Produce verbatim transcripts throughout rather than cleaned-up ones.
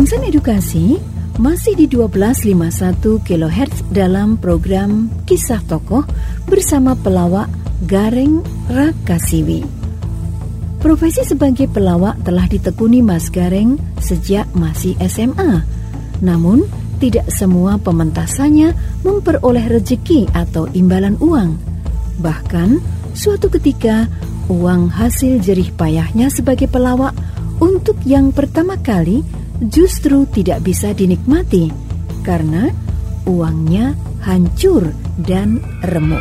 Insan Edukasi masih di dua belas lima puluh satu kilohertz dalam program Kisah Tokoh bersama pelawak Gareng Rakasiwi. Profesi sebagai pelawak telah ditekuni Mas Gareng sejak masih S M A. Namun, tidak semua pementasannya memperoleh rezeki atau imbalan uang. Bahkan, suatu ketika, uang hasil jerih payahnya sebagai pelawak untuk yang pertama kali justru tidak bisa dinikmati karena uangnya hancur dan remuk.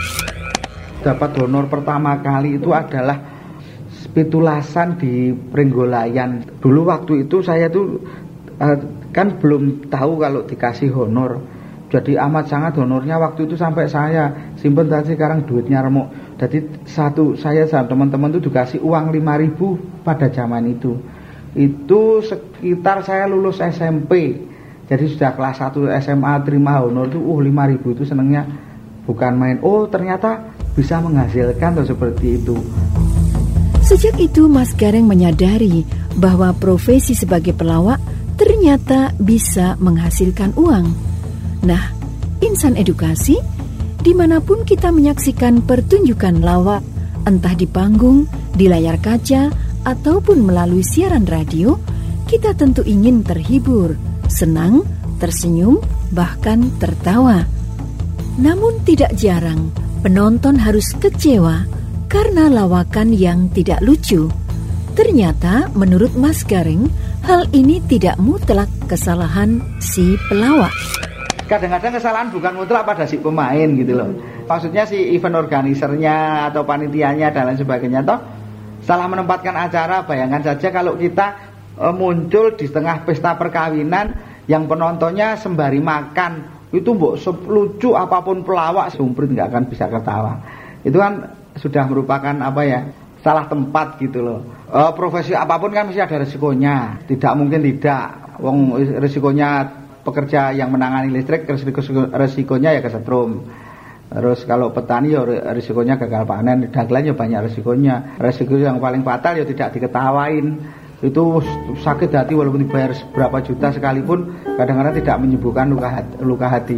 Dapat honor pertama kali itu adalah pitulasan di Pringgolayan. Dulu waktu itu saya tuh uh, kan belum tahu kalau dikasih honor. Jadi amat sangat honornya waktu itu sampai saya simpen tadi sekarang duitnya remuk. Jadi satu saya sama teman-teman tuh dikasih uang lima ribu pada zaman itu. Itu sekitar saya lulus S M P. Jadi sudah kelas satu S M A terima honor itu uh lima ribu itu senengnya bukan main. Oh, ternyata bisa menghasilkan tuh seperti itu. Sejak itu Mas Gareng menyadari bahwa profesi sebagai pelawak ternyata bisa menghasilkan uang. Nah, Insan Edukasi, dimanapun kita menyaksikan pertunjukan lawak, entah di panggung, di layar kaca, ataupun melalui siaran radio, kita tentu ingin terhibur, senang, tersenyum, bahkan tertawa. Namun tidak jarang penonton harus kecewa karena lawakan yang tidak lucu. Ternyata menurut Mas Gareng, hal ini tidak mutlak kesalahan si pelawak. Kadang-kadang kesalahan bukan mutlak pada si pemain gitu loh. Maksudnya si event organisernya atau panitianya dan lain sebagainya toh salah menempatkan acara. Bayangkan saja kalau kita e, muncul di tengah pesta perkawinan yang penontonnya sembari makan, itu mbok lucu apapun pelawak sumprit nggak akan bisa ketawa. Itu kan sudah merupakan apa ya, salah tempat gitu loh. E, profesi apapun kan mesti ada resikonya. Tidak mungkin tidak. Wong resikonya pekerja yang menangani listrik, resiko, resikonya ya kesetrum. Terus kalau petani ya risikonya gagal panen, dagelan ya banyak risikonya. Risiko yang paling fatal ya tidak diketawain. Itu sakit hati walaupun dibayar berapa juta sekalipun kadang-kadang tidak menyembuhkan luka hati. Luka hati.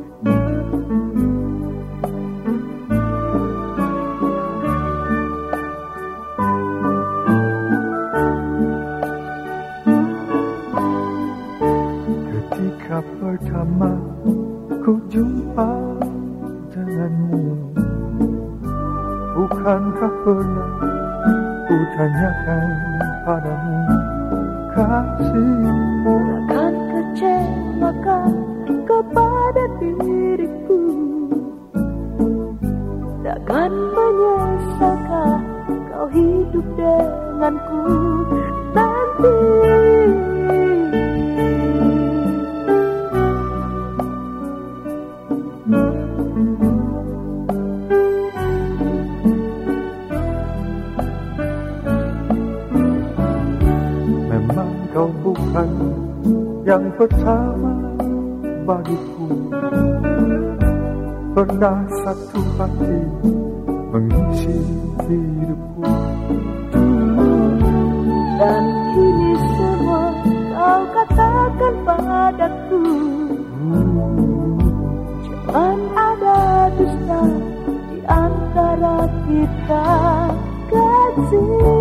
Ketika pertama ku jumpa denganmu, bukankah pernah ku tanyakan padamu, kasih takkan kecewakan kepada diriku, takkan menyesalkan kau hidup denganku nanti. Kau bukan yang pertama bagiku, pernah satu hati mengisi hidupku. Dan kini semua kau katakan padaku, jangan ada dusta di antara kita, kasih.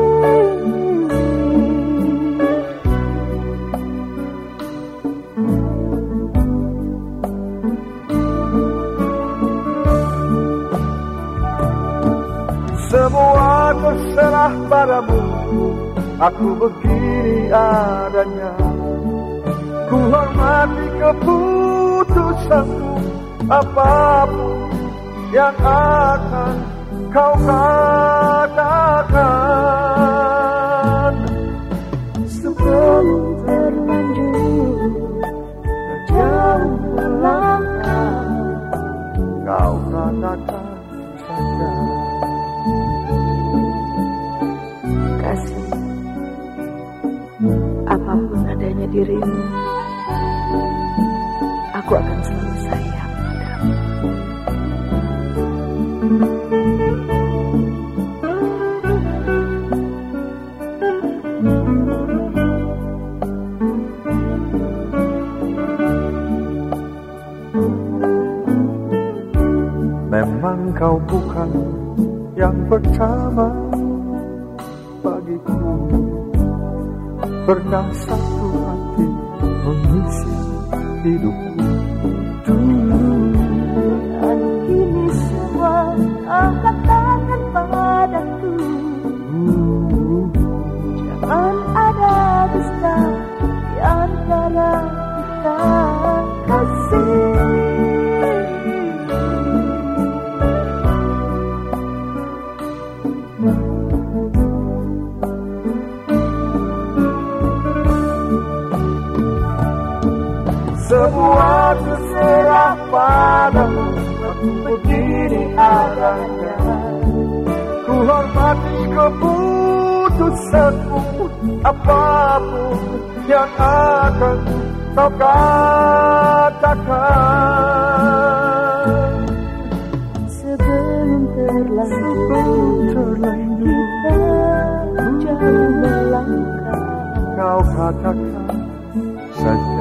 Semua terserah padamu, aku begini adanya. Ku hormati keputusanmu, apapun yang akan kau katakan. Sebelum terlanjur jauh melangkah, kau katakan saja. Kasih, apapun adanya dirimu, aku akan selalu sayang padamu. pertama bagiku. Pernah satu hati mengisi hidupku dulu. Dan kini semua angkat tangan padaku. Jangan ada dusta di antara kita, kasih. Semua terserah padamu, aku begini adanya. Ku hormati keputusanmu, apapun yang akan kau katakan. Sebelum terlanjur kita jauh melangkah, Kau katakan saja.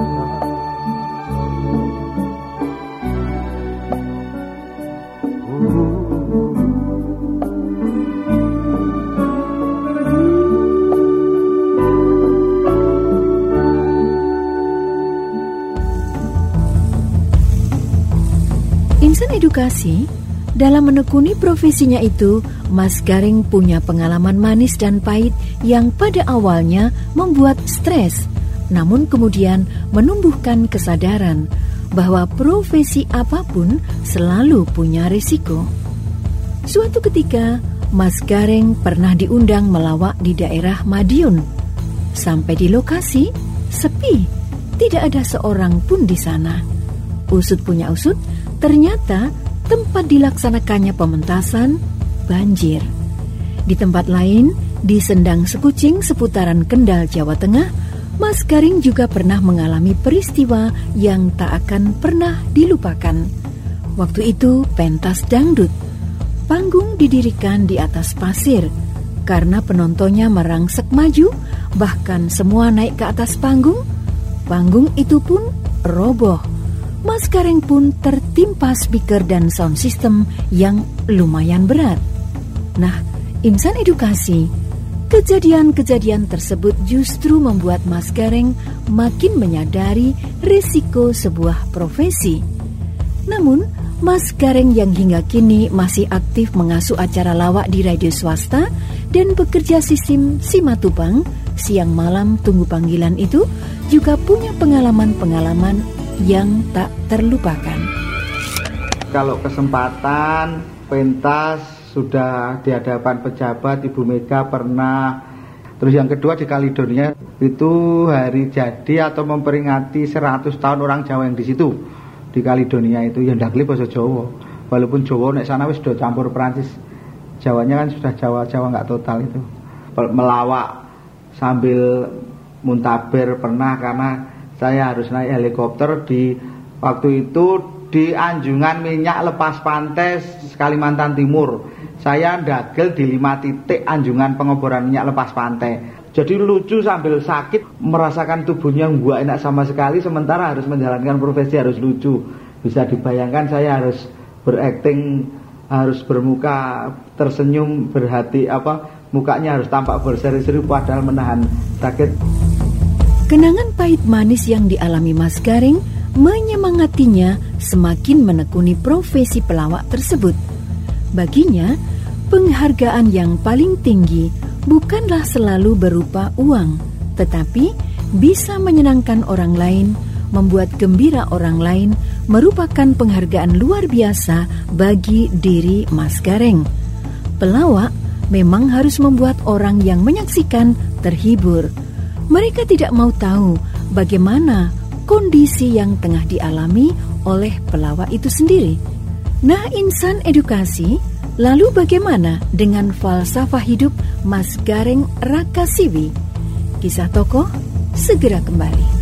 Insan edukasi, dalam menekuni profesinya itu, Mas Garing punya pengalaman manis dan pahit yang pada awalnya membuat stres, namun kemudian menumbuhkan kesadaran bahwa profesi apapun selalu punya risiko. Suatu ketika, Mas Garing pernah diundang melawak di daerah Madiun. Sampai di lokasi, sepi, tidak ada seorang pun di sana. Usut punya usut, ternyata tempat dilaksanakannya pementasan banjir. Di tempat lain, di Sendang Sekucing seputaran Kendal, Jawa Tengah, Mas Garing juga pernah mengalami peristiwa yang tak akan pernah dilupakan. Waktu itu pentas dangdut. Panggung didirikan di atas pasir. Karena penontonnya merangsek maju, bahkan semua naik ke atas panggung, panggung itu pun roboh. Mas Garing pun tertimpa speaker dan sound system yang lumayan berat. Nah, insan edukasi, kejadian-kejadian tersebut justru membuat Mas Garing makin menyadari risiko sebuah profesi. Namun, Mas Garing yang hingga kini masih aktif mengasuh acara lawak di radio swasta dan bekerja sistem Simatupang, siang malam tunggu panggilan itu, juga punya pengalaman-pengalaman yang tak terlupakan. Kalau kesempatan pentas sudah di hadapan pejabat, Ibu Mega pernah. Terus yang kedua di Kaledonia itu hari jadi atau memperingati seratus tahun orang Jawa yang di situ. Di Kaledonia itu yang ndakli basa Jawa. Walaupun Jawa nek sana wis do campur Perancis. Jawanya kan sudah Jawa-Jawa enggak total itu. Melawak sambil muntaber pernah, karena saya harus naik helikopter di waktu itu di Anjungan Minyak Lepas Pantai Kalimantan Timur. Saya ndagel di lima titik anjungan pengeboran minyak lepas pantai. Jadi lucu sambil sakit, merasakan tubuhnya nggak enak sama sekali, sementara harus menjalankan profesi harus lucu. Bisa dibayangkan saya harus berakting, harus bermuka tersenyum, berhati apa, mukanya harus tampak berseri-seri padahal menahan sakit. Kenangan pahit manis yang dialami Mas Garing menyemangatinya semakin menekuni profesi pelawak tersebut. Baginya, penghargaan yang paling tinggi bukanlah selalu berupa uang, tetapi bisa menyenangkan orang lain, membuat gembira orang lain, merupakan penghargaan luar biasa bagi diri Mas Garing. Pelawak memang harus membuat orang yang menyaksikan terhibur. Mereka tidak mau tahu bagaimana kondisi yang tengah dialami oleh pelawak itu sendiri. Nah, insan edukasi, lalu bagaimana dengan falsafah hidup Mas Garing Rakasiwi? Kisah tokoh segera kembali.